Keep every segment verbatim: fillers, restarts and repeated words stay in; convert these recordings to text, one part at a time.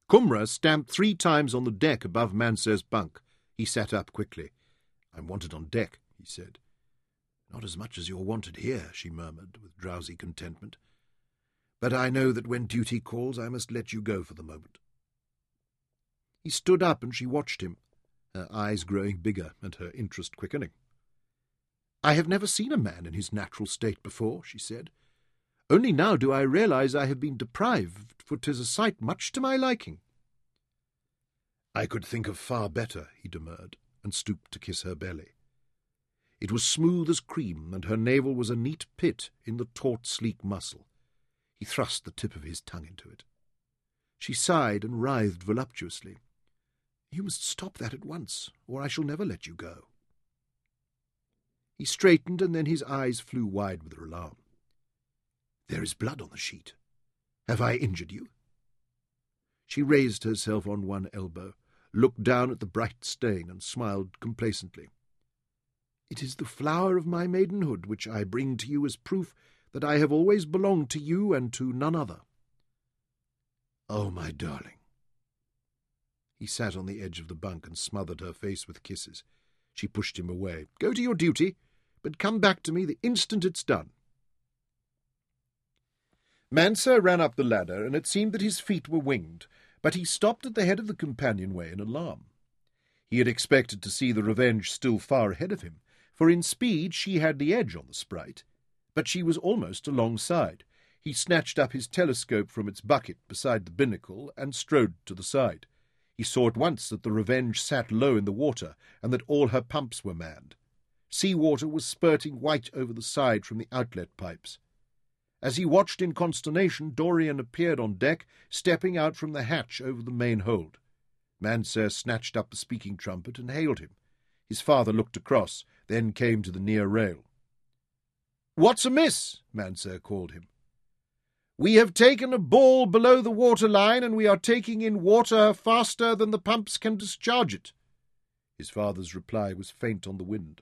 Cumra stamped three times on the deck above Manser's bunk. He sat up quickly. "I'm wanted on deck," he said. "Not as much as you're wanted here," she murmured, with drowsy contentment. "But I know that when duty calls I must let you go for the moment." He stood up and she watched him, her eyes growing bigger and her interest quickening. "I have never seen a man in his natural state before," she said. "Only now do I realize I have been deprived, for 'tis a sight much to my liking." "I could think of far better," he demurred, and stooped to kiss her belly. It was smooth as cream, and her navel was a neat pit in the taut, sleek muscle. He thrust the tip of his tongue into it. She sighed and writhed voluptuously. "You must stop that at once, or I shall never let you go." He straightened, and then his eyes flew wide with alarm. "There is blood on the sheet. Have I injured you?" She raised herself on one elbow, looked down at the bright stain, and smiled complacently. "It is the flower of my maidenhood which I bring to you as proof that I have always belonged to you and to none other." "Oh, my darling." He sat on the edge of the bunk and smothered her face with kisses. She pushed him away. "Go to your duty, but come back to me the instant it's done." Manser ran up the ladder, and it seemed that his feet were winged, but he stopped at the head of the companionway in alarm. He had expected to see the Revenge still far ahead of him, for in speed she had the edge on the Sprite, but she was almost alongside. He snatched up his telescope from its bucket beside the binnacle and strode to the side. He saw at once that the Revenge sat low in the water, and that all her pumps were manned. Sea water was spurting white over the side from the outlet pipes. As he watched in consternation, Dorian appeared on deck, stepping out from the hatch over the main hold. Manser snatched up the speaking trumpet and hailed him. His father looked across, then came to the near rail. "What's amiss?" Manser called him. "We have taken a ball below the waterline, and we are taking in water faster than the pumps can discharge it." His father's reply was faint on the wind.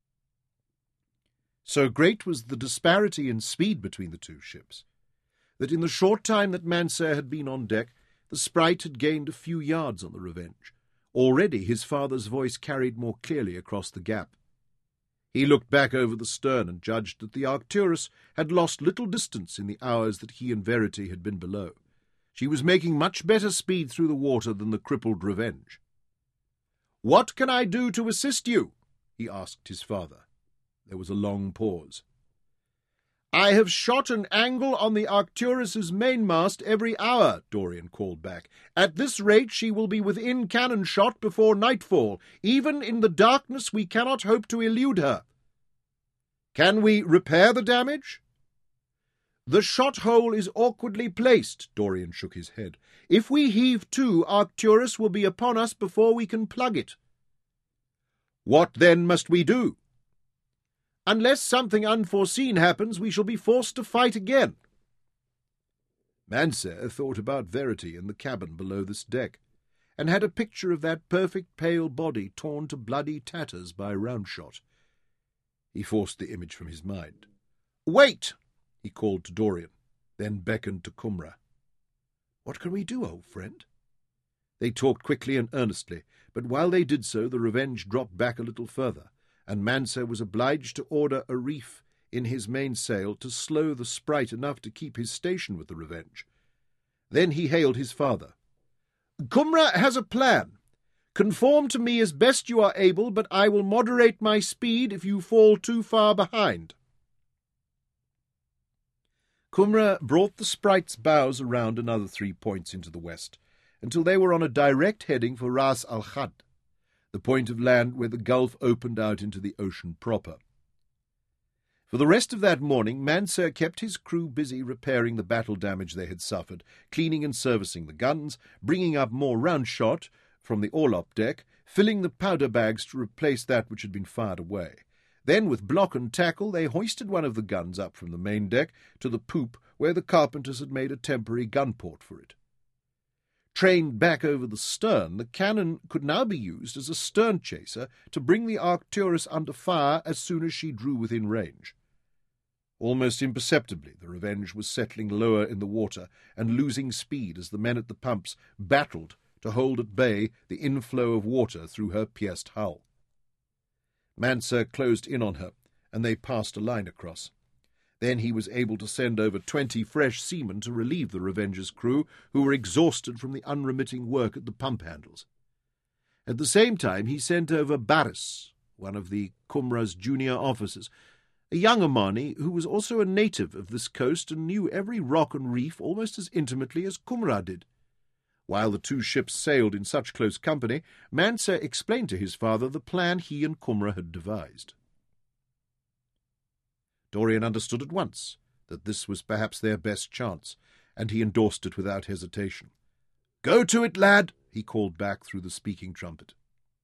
So great was the disparity in speed between the two ships, that in the short time that Manser had been on deck, the Sprite had gained a few yards on the Revenge. Already his father's voice carried more clearly across the gap. He looked back over the stern and judged that the Arcturus had lost little distance in the hours that he and Verity had been below. She was making much better speed through the water than the crippled Revenge. "What can I do to assist you?" he asked his father. There was a long pause. "I have shot an angle on the Arcturus's mainmast every hour," Dorian called back. "At this rate she will be within cannon shot before nightfall. Even in the darkness we cannot hope to elude her." "Can we repair the damage?" "The shot hole is awkwardly placed," Dorian shook his head. "If we heave to, Arcturus will be upon us before we can plug it." "What then must we do?" "Unless something unforeseen happens, we shall be forced to fight again." Manser thought about Verity in the cabin below this deck, and had a picture of that perfect pale body torn to bloody tatters by round shot. He forced the image from his mind. "Wait!" he called to Dorian, then beckoned to Cumra. "What can we do, old friend?" They talked quickly and earnestly, but while they did so the Revenge dropped back a little further, and Manser was obliged to order a reef in his mainsail to slow the Sprite enough to keep his station with the Revenge. Then he hailed his father. "Cumra has a plan. Conform to me as best you are able, but I will moderate my speed if you fall too far behind." Cumra brought the Sprite's bows around another three points into the west, until they were on a direct heading for Ras Al Khad, the point of land where the gulf opened out into the ocean proper. For the rest of that morning, Manser kept his crew busy repairing the battle damage they had suffered, cleaning and servicing the guns, bringing up more round shot from the orlop deck, filling the powder bags to replace that which had been fired away. Then, with block and tackle, they hoisted one of the guns up from the main deck to the poop, where the carpenters had made a temporary gun port for it. Trained back over the stern, the cannon could now be used as a stern chaser to bring the Arcturus under fire as soon as she drew within range. Almost imperceptibly, the Revenge was settling lower in the water and losing speed as the men at the pumps battled to hold at bay the inflow of water through her pierced hull. Manser closed in on her, and they passed a line across. Then he was able to send over twenty fresh seamen to relieve the Revenge's crew, who were exhausted from the unremitting work at the pump handles. At the same time he sent over Barris, one of the Cumra's junior officers, a young Omani who was also a native of this coast and knew every rock and reef almost as intimately as Cumra did. While the two ships sailed in such close company, Manser explained to his father the plan he and Cumra had devised. Dorian understood at once that this was perhaps their best chance, and he endorsed it without hesitation. "Go to it, lad!" he called back through the speaking trumpet.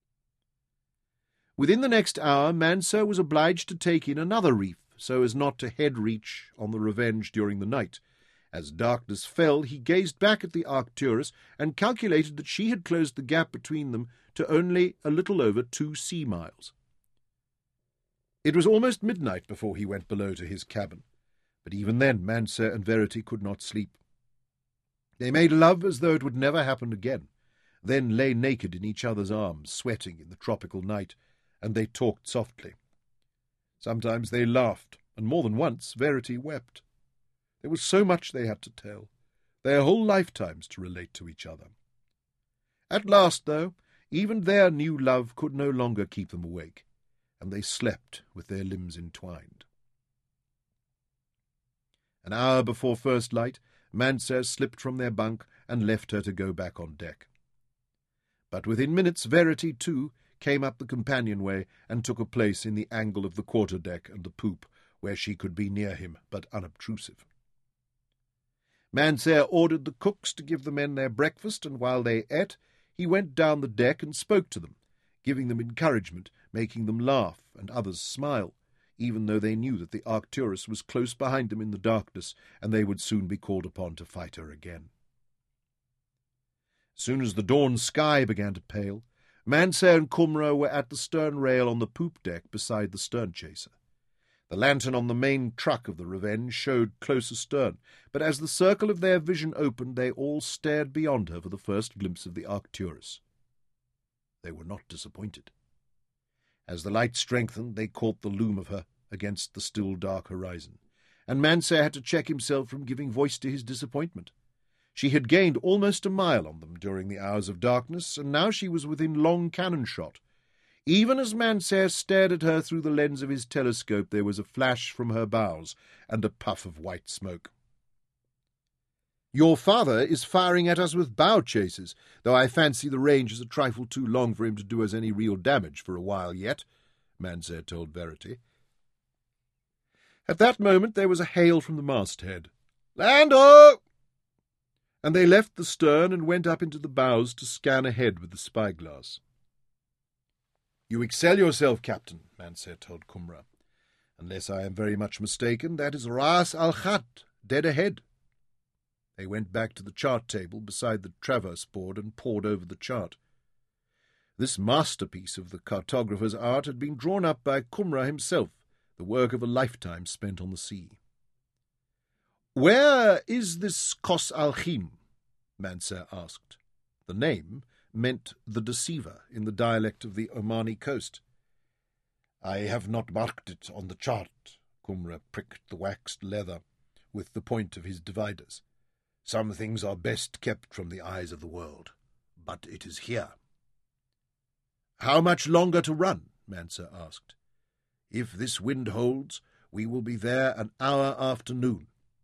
Within the next hour, Manser was obliged to take in another reef, so as not to head-reach on the Revenge during the night. As darkness fell, he gazed back at the Arcturus and calculated that she had closed the gap between them to only a little over two sea miles. It was almost midnight before he went below to his cabin, but even then Manser and Verity could not sleep. They made love as though it would never happen again, then lay naked in each other's arms, sweating in the tropical night, and they talked softly. Sometimes they laughed, and more than once Verity wept. There was so much they had to tell, their whole lifetimes to relate to each other. At last, though, even their new love could no longer keep them awake, and they slept with their limbs entwined. An hour before first light, Manser slipped from their bunk and left her to go back on deck. But within minutes Verity, too, came up the companionway and took a place in the angle of the quarter-deck and the poop, where she could be near him, but unobtrusive. Manser ordered the cooks to give the men their breakfast, and while they ate, he went down the deck and spoke to them, giving them encouragement, making them laugh and others smile, even though they knew that the Arcturus was close behind them in the darkness, and they would soon be called upon to fight her again. As soon as the dawn sky began to pale, Manser and Cumra were at the stern rail on the poop deck beside the stern chaser. The lantern on the main truck of the Revenge showed close astern, but as the circle of their vision opened, they all stared beyond her for the first glimpse of the Arcturus. They were not disappointed. As the light strengthened, they caught the loom of her against the still dark horizon, and Manser had to check himself from giving voice to his disappointment. She had gained almost a mile on them during the hours of darkness, and now she was within long cannon shot. Even as Manser stared at her through the lens of his telescope, there was a flash from her bows and a puff of white smoke. "Your father is firing at us with bow chasers, though I fancy the range is a trifle too long for him to do us any real damage for a while yet," Manser told Verity. At that moment there was a hail from the masthead. "Land-ho!" And they left the stern and went up into the bows to scan ahead with the spyglass. "You excel yourself, Captain," Manser told Cumra. "Unless I am very much mistaken, that is Ras al-Khat, dead ahead." They went back to the chart table beside the traverse board and pored over the chart. This masterpiece of the cartographer's art had been drawn up by Cumra himself, the work of a lifetime spent on the sea. "Where is this Kos al-Khim?" Manser asked. The name meant the deceiver in the dialect of the Omani coast. "I have not marked it on the chart." Cumra pricked the waxed leather with the point of his dividers. "Some things are best kept from the eyes of the world, but it is here." "How much longer to run?" Manser asked. "If this wind holds, we will be there an hour after noon."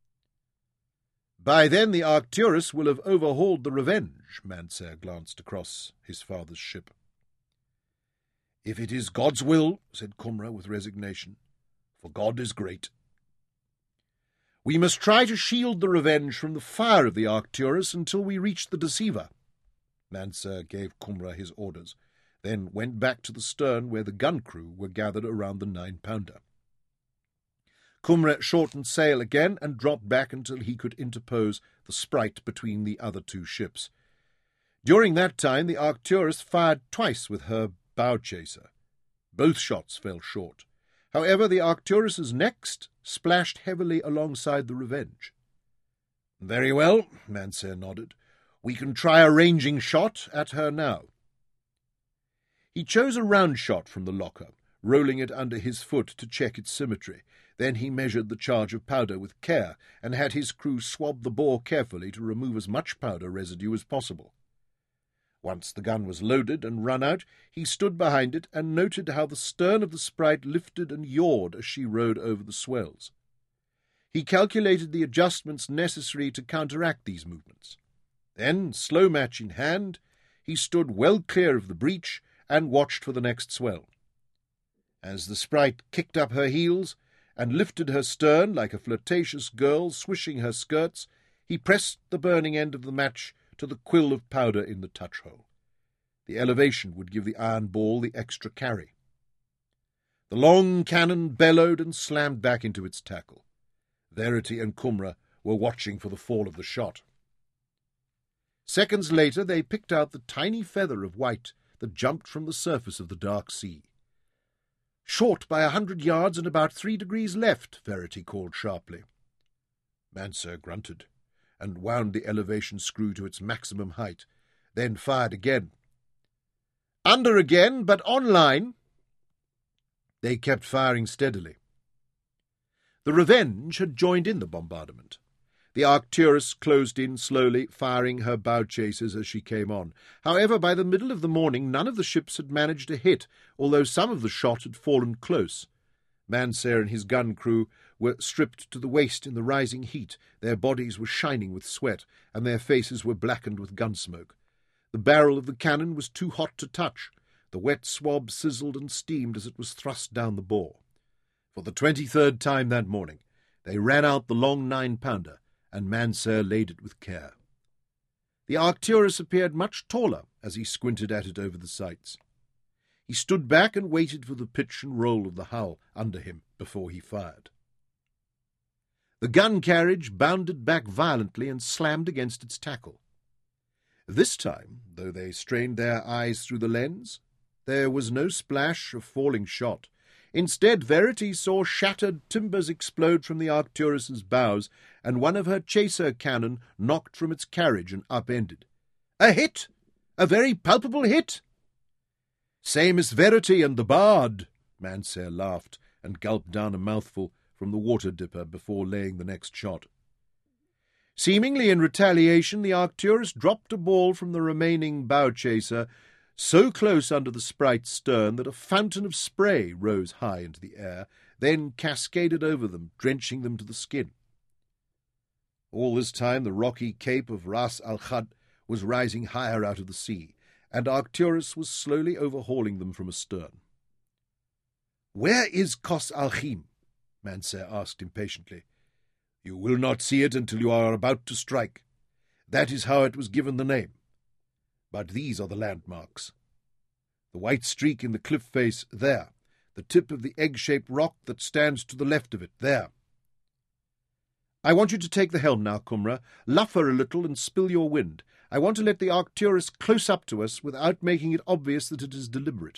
"By then the Arcturus will have overhauled the Revenge," Manser glanced across his father's ship. "If it is God's will," said Cumra with resignation, "for God is great." "We must try to shield the Revenge from the fire of the Arcturus until we reach the Deceiver." Manser gave Cumra his orders, then went back to the stern where the gun crew were gathered around the nine-pounder. Cumra shortened sail again and dropped back until he could interpose the Sprite between the other two ships. During that time the Arcturus fired twice with her bow chaser. Both shots fell short. However, the Arcturus's next splashed heavily alongside the Revenge. "Very well," Manser nodded. "We can try a ranging shot at her now." He chose a round shot from the locker, rolling it under his foot to check its symmetry. Then he measured the charge of powder with care, and had his crew swab the bore carefully to remove as much powder residue as possible. Once the gun was loaded and run out, he stood behind it and noted how the stern of the Sprite lifted and yawed as she rode over the swells. He calculated the adjustments necessary to counteract these movements. Then, slow match in hand, he stood well clear of the breach and watched for the next swell. As the Sprite kicked up her heels and lifted her stern like a flirtatious girl swishing her skirts, he pressed the burning end of the match to the quill of powder in the touch-hole. The elevation would give the iron ball the extra carry. The long cannon bellowed and slammed back into its tackle. Verity and Cumra were watching for the fall of the shot. Seconds later they picked out the tiny feather of white that jumped from the surface of the dark sea. "Short by a hundred yards and about three degrees left," Verity called sharply. Manser grunted, and wound the elevation screw to its maximum height, then fired again. "Under again, but on line." They kept firing steadily. The Revenge had joined in the bombardment. The Arcturus closed in slowly, firing her bow chasers as she came on. However, by the middle of the morning none of the ships had managed to hit, although some of the shot had fallen close. Manser and his gun crew were stripped to the waist in the rising heat. Their bodies were shining with sweat, and their faces were blackened with gun smoke. The barrel of the cannon was too hot to touch. The wet swab sizzled and steamed as it was thrust down the bore. For the twenty-third time that morning they ran out the long nine-pounder, and Manser laid it with care. The Arcturus appeared much taller as he squinted at it over the sights. He stood back and waited for the pitch and roll of the hull under him before he fired. The gun carriage bounded back violently and slammed against its tackle. This time, though they strained their eyes through the lens, there was no splash of falling shot. Instead, Verity saw shattered timbers explode from the Arcturus's bows, and one of her chaser cannon knocked from its carriage and upended. "A hit! A very palpable hit!" "Same as Verity and the Bard," Manser laughed, and gulped down a mouthful from the water-dipper before laying the next shot. Seemingly in retaliation, the Arcturus dropped a ball from the remaining bow-chaser so close under the Sprite's stern that a fountain of spray rose high into the air, then cascaded over them, drenching them to the skin. All this time the rocky cape of Ras al-Khad was rising higher out of the sea, and Arcturus was slowly overhauling them from astern. "Where is Qas al-Khim?" Manser asked impatiently. "You will not see it until you are about to strike. That is how it was given the name. But these are the landmarks. The white streak in the cliff face, there. The tip of the egg-shaped rock that stands to the left of it, there. I want you to take the helm now, Cumra. Luff her a little and spill your wind. I want to let the Arcturus close up to us without making it obvious that it is deliberate."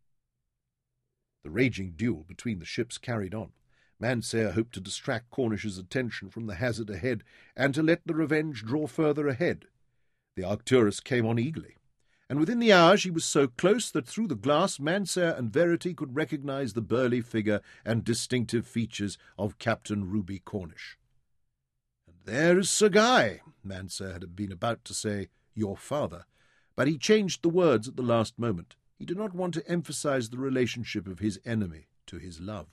The raging duel between the ships carried on. Manser hoped to distract Cornish's attention from the hazard ahead and to let the Revenge draw further ahead. The Arcturus came on eagerly, and within the hour she was so close that through the glass Manser and Verity could recognize the burly figure and distinctive features of Captain Ruby Cornish. "And there is Sir Guy," Manser had been about to say, "your father," but he changed the words at the last moment. He did not want to emphasize the relationship of his enemy to his love.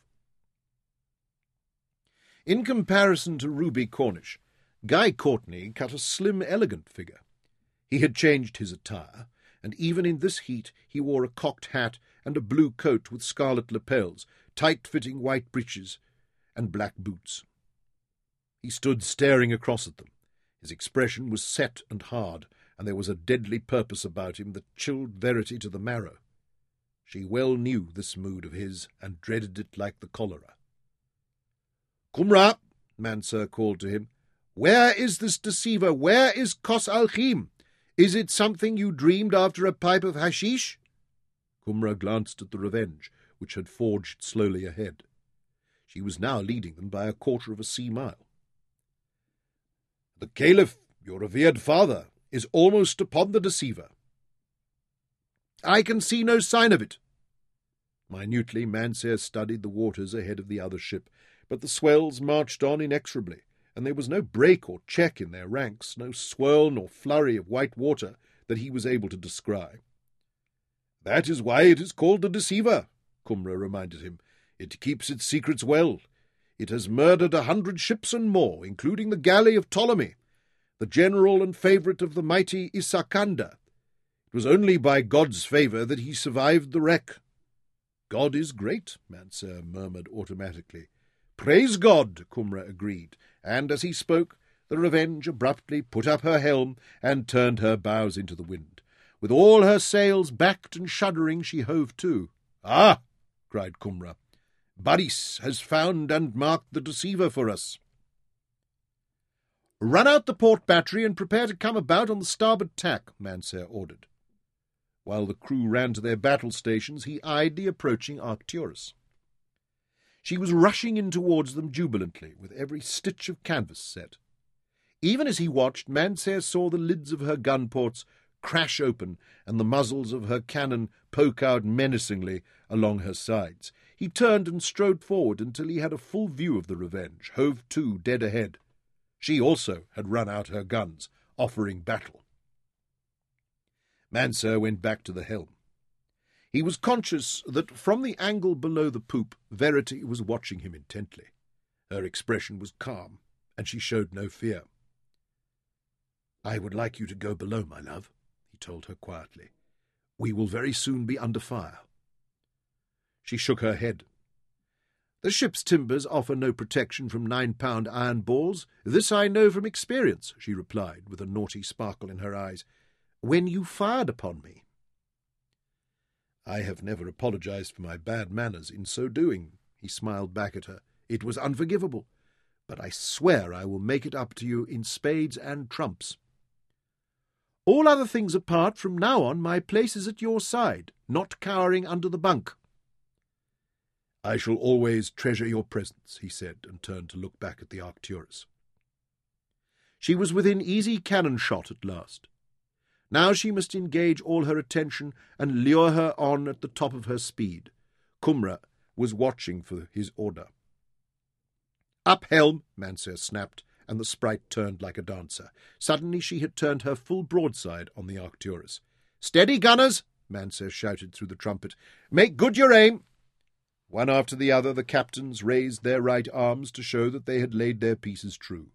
In comparison to Ruby Cornish, Guy Courtney cut a slim, elegant figure. He had changed his attire, and even in this heat he wore a cocked hat and a blue coat with scarlet lapels, tight-fitting white breeches, and black boots. He stood staring across at them. His expression was set and hard, and there was a deadly purpose about him that chilled Verity to the marrow. She well knew this mood of his, and dreaded it like the cholera. "Cumra," Manser called to him, "where is this deceiver? Where is Qas al-Khim? Is it something you dreamed after a pipe of hashish?" Cumra glanced at the Revenge, which had forged slowly ahead. She was now leading them by a quarter of a sea mile. "The Caliph, your revered father, is almost upon the deceiver." "I can see no sign of it." Minutely Mansur studied the waters ahead of the other ship, but the swells marched on inexorably, and there was no break or check in their ranks, no swirl nor flurry of white water that he was able to descry. "That is why it is called the Deceiver," Cumra reminded him. "It keeps its secrets well. It has murdered a hundred ships and more, including the galley of Ptolemy, the general and favourite of the mighty Isakanda. It was only by God's favour that he survived the wreck." "God is great," Mansur murmured automatically. "Praise God," Cumra agreed, and as he spoke, the Revenge abruptly put up her helm and turned her bows into the wind. With all her sails backed and shuddering, she hove to. "Ah!" cried Cumra. "Baris has found and marked the Deceiver for us." "Run out the port battery and prepare to come about on the starboard tack," Mansur ordered. While the crew ran to their battle stations, he eyed the approaching Arcturus. She was rushing in towards them jubilantly, with every stitch of canvas set. Even as he watched, Mansur saw the lids of her gun ports crash open and the muzzles of her cannon poke out menacingly along her sides. He turned and strode forward until he had a full view of the Revenge, hove to dead ahead. She also had run out her guns, offering battle. Mansur went back to the helm. He was conscious that from the angle below the poop, Verity was watching him intently. Her expression was calm, and she showed no fear. "I would like you to go below, my love," he told her quietly. "We will very soon be under fire." She shook her head. "The ship's timbers offer no protection from nine-pound iron balls. This I know from experience," she replied, with a naughty sparkle in her eyes. "When you fired upon me." "I have never apologized for my bad manners in so doing," he smiled back at her. "It was unforgivable, but I swear I will make it up to you in spades and trumps. All other things apart, from now on my place is at your side, not cowering under the bunk." "I shall always treasure your presence," he said, and turned to look back at the Arcturus. She was within easy cannon shot at last. Now she must engage all her attention and lure her on at the top of her speed. Cumra was watching for his order. "Up helm," Mansur snapped, and the sprite turned like a dancer. Suddenly she had turned her full broadside on the Arcturus. "Steady, gunners!" Mansur shouted through the trumpet. "Make good your aim!" One after the other the captains raised their right arms to show that they had laid their pieces true.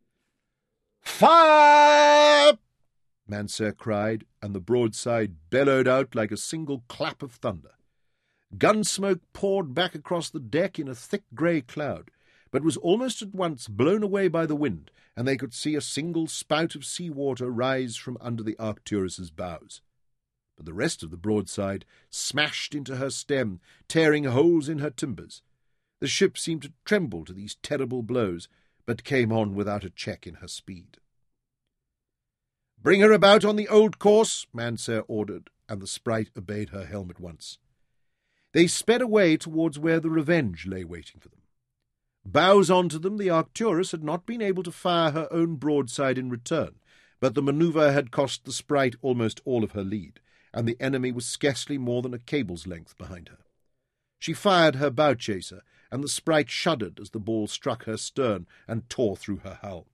"Fire!" Mansur cried, and the broadside bellowed out like a single clap of thunder. Gunsmoke poured back across the deck in a thick grey cloud, but was almost at once blown away by the wind, and they could see a single spout of sea-water rise from under the Arcturus's bows. But the rest of the broadside smashed into her stem, tearing holes in her timbers. The ship seemed to tremble to these terrible blows, but came on without a check in her speed. "Bring her about on the old course," Mansur ordered, and the sprite obeyed her helm at once. They sped away towards where the Revenge lay waiting for them. Bows on to them, the Arcturus had not been able to fire her own broadside in return, but the manoeuvre had cost the sprite almost all of her lead, and the enemy was scarcely more than a cable's length behind her. She fired her bow-chaser, and the sprite shuddered as the ball struck her stern and tore through her hull.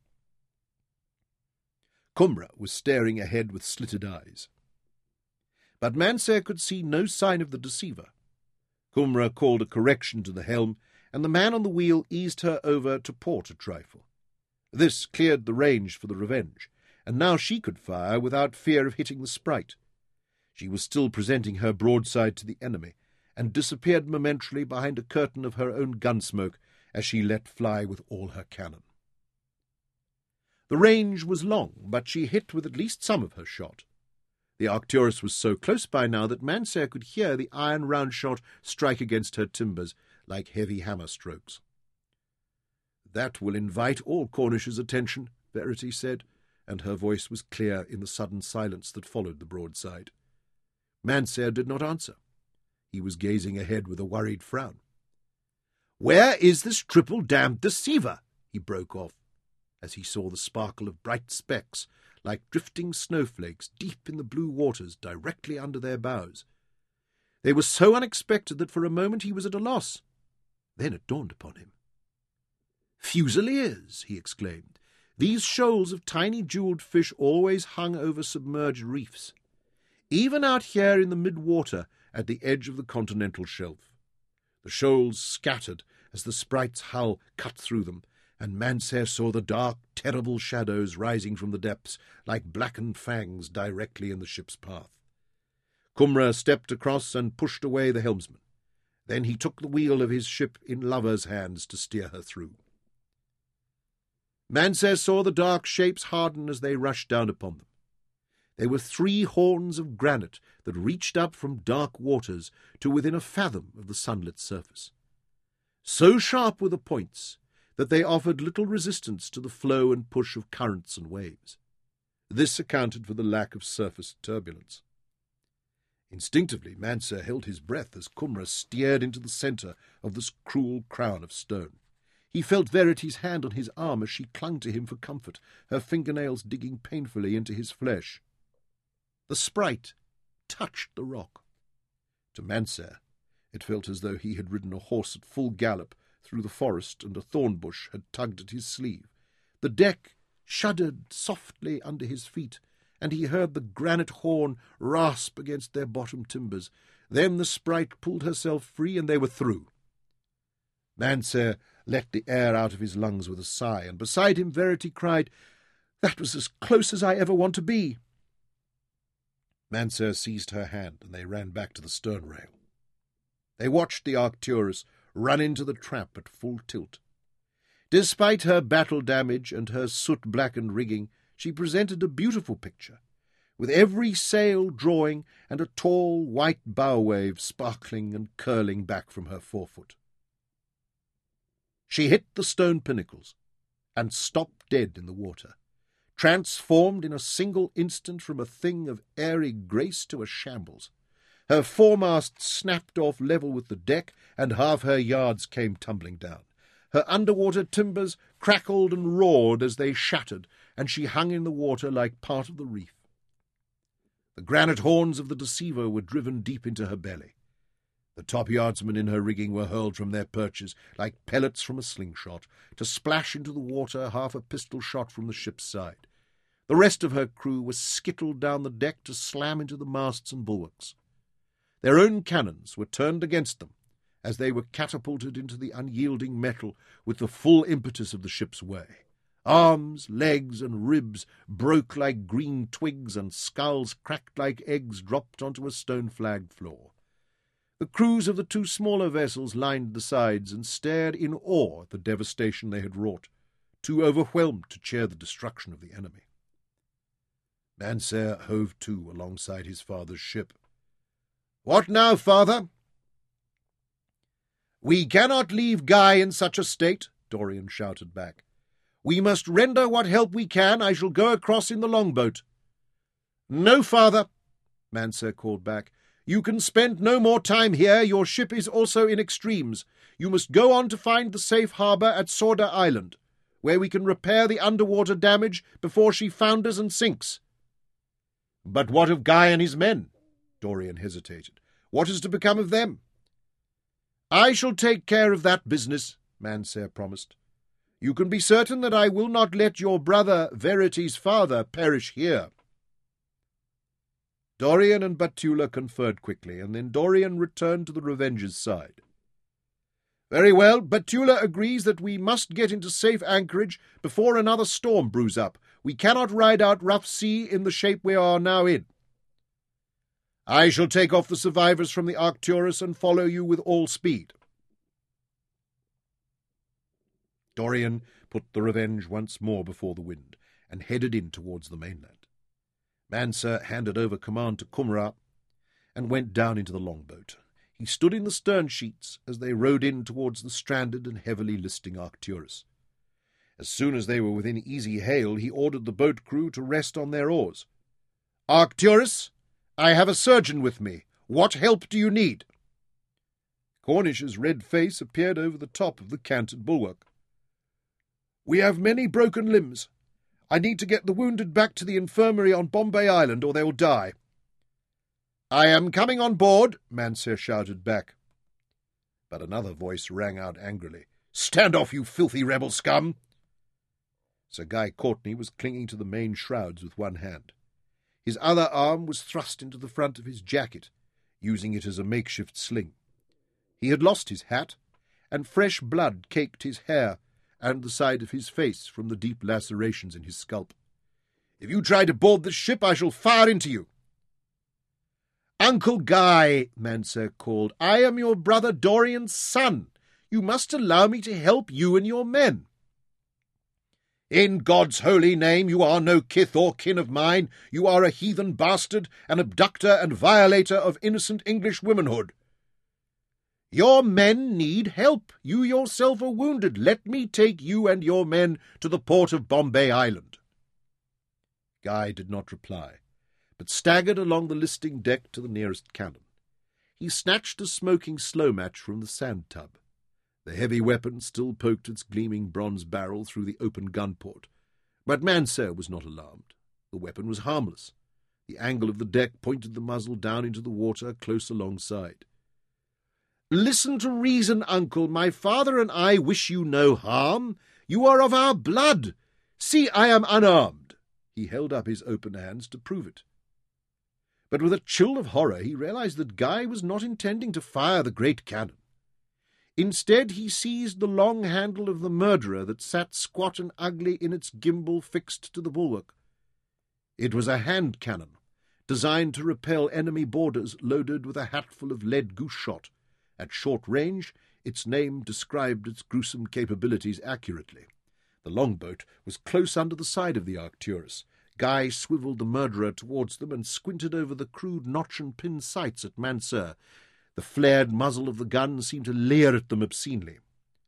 Cumra was staring ahead with slitted eyes. But Mansur could see no sign of the Deceiver. Cumra called a correction to the helm, and the man on the wheel eased her over to port a trifle. This cleared the range for the Revenge, and now she could fire without fear of hitting the sprite. She was still presenting her broadside to the enemy, and disappeared momentarily behind a curtain of her own gunsmoke as she let fly with all her cannon. The range was long, but she hit with at least some of her shot. The Arcturus was so close by now that Mansur could hear the iron round shot strike against her timbers like heavy hammer strokes. "That will invite all Cornish's attention," Verity said, and her voice was clear in the sudden silence that followed the broadside. Mansur did not answer. He was gazing ahead with a worried frown. Where is this triple-damned deceiver?" he broke off, as he saw the sparkle of bright specks, like drifting snowflakes, deep in the blue waters directly under their bows. They were so unexpected that for a moment he was at a loss. Then it dawned upon him. "Fusiliers!" he exclaimed. These shoals of tiny jewelled fish always hung over submerged reefs, even out here in the mid-water at the edge of the continental shelf. The shoals scattered as the sprite's hull cut through them, and Manser saw the dark, terrible shadows rising from the depths like blackened fangs directly in the ship's path. Cumhra stepped across and pushed away the helmsman. Then he took the wheel of his ship in Lover's hands to steer her through. Manser saw the dark shapes harden as they rushed down upon them. They were three horns of granite that reached up from dark waters to within a fathom of the sunlit surface. So sharp were the points that they offered little resistance to the flow and push of currents and waves. This accounted for the lack of surface turbulence. Instinctively, Manser held his breath as Cumhra steered into the centre of this cruel crown of stone. He felt Verity's hand on his arm as she clung to him for comfort, her fingernails digging painfully into his flesh. The sprite touched the rock. To Manser, it felt as though he had ridden a horse at full gallop through the forest and a thorn bush had tugged at his sleeve. The deck shuddered softly under his feet, and he heard the granite horn rasp against their bottom timbers. Then the sprite pulled herself free, and they were through. Manser let the air out of his lungs with a sigh, and beside him Verity cried, "That was as close as I ever want to be." Manser seized her hand, and they ran back to the stern rail. They watched the Arcturus run into the trap at full tilt. Despite her battle damage and her soot-blackened rigging, she presented a beautiful picture, with every sail drawing and a tall white bow-wave sparkling and curling back from her forefoot. She hit the stone pinnacles and stopped dead in the water, transformed in a single instant from a thing of airy grace to a shambles. Her foremast snapped off level with the deck, and half her yards came tumbling down. Her underwater timbers crackled and roared as they shattered, and she hung in the water like part of the reef. The granite horns of the deceiver were driven deep into her belly. The top-yardsmen in her rigging were hurled from their perches like pellets from a slingshot, to splash into the water half a pistol shot from the ship's side. The rest of her crew was skittled down the deck to slam into the masts and bulwarks. Their own cannons were turned against them as they were catapulted into the unyielding metal with the full impetus of the ship's way. Arms, legs, and ribs broke like green twigs, and skulls cracked like eggs dropped onto a stone-flagged floor. The crews of the two smaller vessels lined the sides and stared in awe at the devastation they had wrought, too overwhelmed to cheer the destruction of the enemy. Manser hove to alongside his father's ship. "What now, father?" "We cannot leave Guy in such a state," Dorian shouted back. "We must render what help we can. I shall go across in the longboat." "No, father," Manser called back. "You can spend no more time here. Your ship is also in extremes. You must go on to find the safe harbour at Sorda Island, where we can repair the underwater damage before she founders and sinks." "But what of Guy and his men?" Dorian hesitated. "What is to become of them?" "I shall take care of that business," Manser promised. "You can be certain that I will not let your brother, Verity's father, perish here." Dorian and Batula conferred quickly, and then Dorian returned to the Revenger's side. "Very well, Batula agrees that we must get into safe anchorage before another storm brews up. We cannot ride out rough sea in the shape we are now in." "I shall take off the survivors from the Arcturus and follow you with all speed." Dorian put the Revenge once more before the wind and headed in towards the mainland. Manser handed over command to Cumhra and went down into the longboat. He stood in the stern sheets as they rowed in towards the stranded and heavily listing Arcturus. As soon as they were within easy hail, he ordered the boat crew to rest on their oars. "Arcturus, I have a surgeon with me. What help do you need?" Cornish's red face appeared over the top of the canted bulwark. "We have many broken limbs. I need to get the wounded back to the infirmary on Bombay Island, or they will die." "I am coming on board," Mansur shouted back. But another voice rang out angrily. "Stand off, you filthy rebel scum!" Sir Guy Courtney was clinging to the main shrouds with one hand. His other arm was thrust into the front of his jacket, using it as a makeshift sling. He had lost his hat, and fresh blood caked his hair and the side of his face from the deep lacerations in his scalp. "If you try to board this ship, I shall fire into you." "Uncle Guy," Mansur called, "I am your brother Dorian's son. You must allow me to help you and your men." "In God's holy name, you are no kith or kin of mine. You are a heathen bastard, an abductor and violator of innocent English womanhood." "Your men need help. You yourself are wounded. Let me take you and your men to the port of Bombay Island." Guy did not reply, but staggered along the listing deck to the nearest cannon. He snatched a smoking slow match from the sand tub. The heavy weapon still poked its gleaming bronze barrel through the open gun-port. But Mansur was not alarmed. The weapon was harmless. The angle of the deck pointed the muzzle down into the water close alongside. "Listen to reason, uncle. My father and I wish you no harm. You are of our blood. See, I am unarmed." He held up his open hands to prove it. But with a chill of horror he realized that Guy was not intending to fire the great cannon. Instead, he seized the long handle of the murderer that sat squat and ugly in its gimbal fixed to the bulwark. It was a hand cannon, designed to repel enemy boarders loaded with a hatful of lead goose shot. At short range, its name described its gruesome capabilities accurately. The longboat was close under the side of the Arcturus. Guy swivelled the murderer towards them and squinted over the crude notch-and-pin sights at Mansur. The flared muzzle of the gun seemed to leer at them obscenely.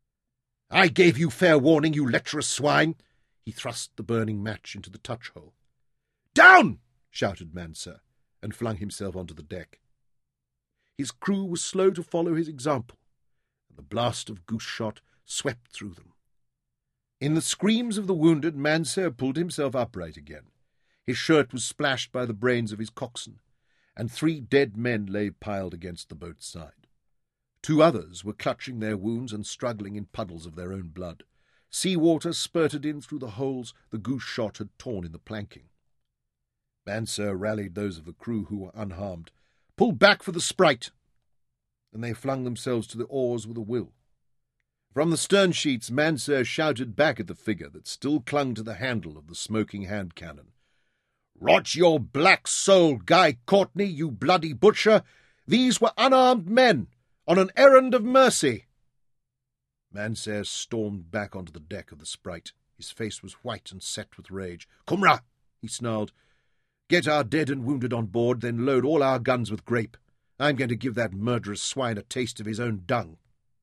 "I gave you fair warning, you lecherous swine!" He thrust the burning match into the touch-hole. "Down!" shouted Mansur, and flung himself onto the deck. His crew was slow to follow his example, and the blast of goose shot swept through them. In the screams of the wounded, Mansur pulled himself upright again. His shirt was splashed by the brains of his coxswain, and three dead men lay piled against the boat's side. Two others were clutching their wounds and struggling in puddles of their own blood. Sea-water spurted in through the holes the goose shot had torn in the planking. Mansur rallied those of the crew who were unharmed. "Pull back for the Sprite!" And they flung themselves to the oars with a will. From the stern sheets, Mansur shouted back at the figure that still clung to the handle of the smoking hand cannon. "Rot your black soul, Guy Courtney, you bloody butcher! These were unarmed men, on an errand of mercy!" Mansur stormed back onto the deck of the Sprite. His face was white and set with rage. "Cumrah!" he snarled. "Get our dead and wounded on board, then load all our guns with grape. I'm going to give that murderous swine a taste of his own dung."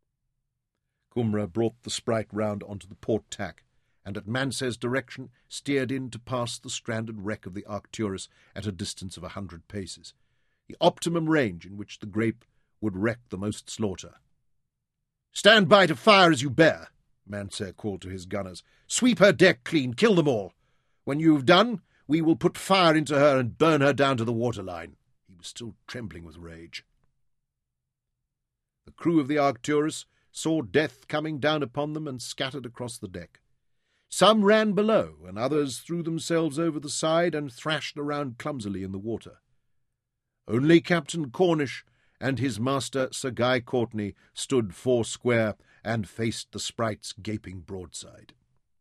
Cumrah brought the Sprite round onto the port tack, and at Mansur's direction steered in to pass the stranded wreck of the Arcturus at a distance of a hundred paces, the optimum range in which the grape would wreak the most slaughter. "Stand by to fire as you bear," Mansur called to his gunners. "Sweep her deck clean, kill them all. When you've done, we will put fire into her and burn her down to the waterline." He was still trembling with rage. The crew of the Arcturus saw death coming down upon them and scattered across the deck. Some ran below, and others threw themselves over the side and thrashed around clumsily in the water. Only Captain Cornish and his master Sir Guy Courtney stood four square and faced the Sprite's gaping broadside.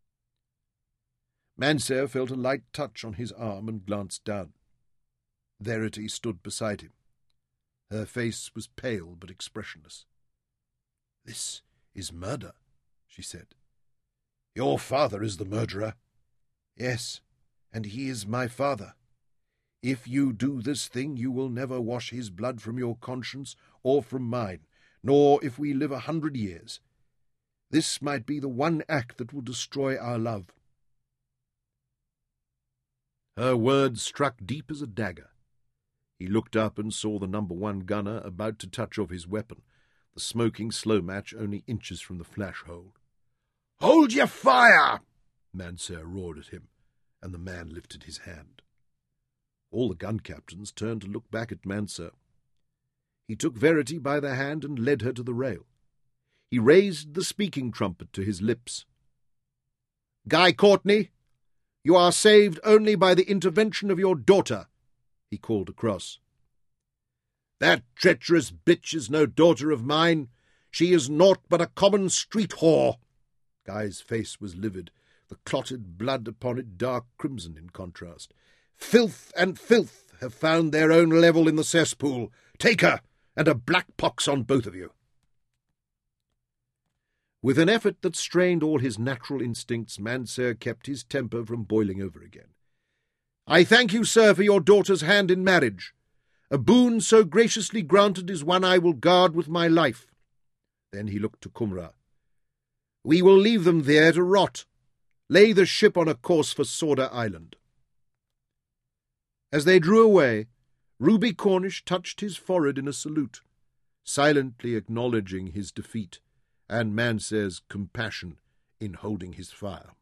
Mansur felt a light touch on his arm and glanced down. Verity stood beside him. Her face was pale but expressionless. "This is murder," she said. "Your father is the murderer." "Yes, and he is my father. If you do this thing, you will never wash his blood from your conscience or from mine, nor if we live a hundred years. This might be the one act that will destroy our love." Her words struck deep as a dagger. He looked up and saw the number one gunner about to touch off his weapon. the smoking slow match only inches from the flash hole. "Hold your fire!" Manser roared at him, and the man lifted his hand. All the gun captains turned to look back at Manser. He took Verity by the hand and led her to the rail. He raised the speaking trumpet to his lips. "Guy Courtney, you are saved only by the intervention of your daughter," he called across. "That treacherous bitch is no daughter of mine. She is naught but a common street whore." Guy's face was livid, the clotted blood upon it dark crimson in contrast. "Filth and filth have found their own level in the cesspool. Take her, and a black pox on both of you." With an effort that strained all his natural instincts, Manser kept his temper from boiling over again. "I thank you, sir, for your daughter's hand in marriage. A boon so graciously granted is one I will guard with my life." Then he looked to Cumhra. "We will leave them there to rot. Lay the ship on a course for Sworder Island." As they drew away, Ruby Cornish touched his forehead in a salute, silently acknowledging his defeat and Manser's compassion in holding his fire.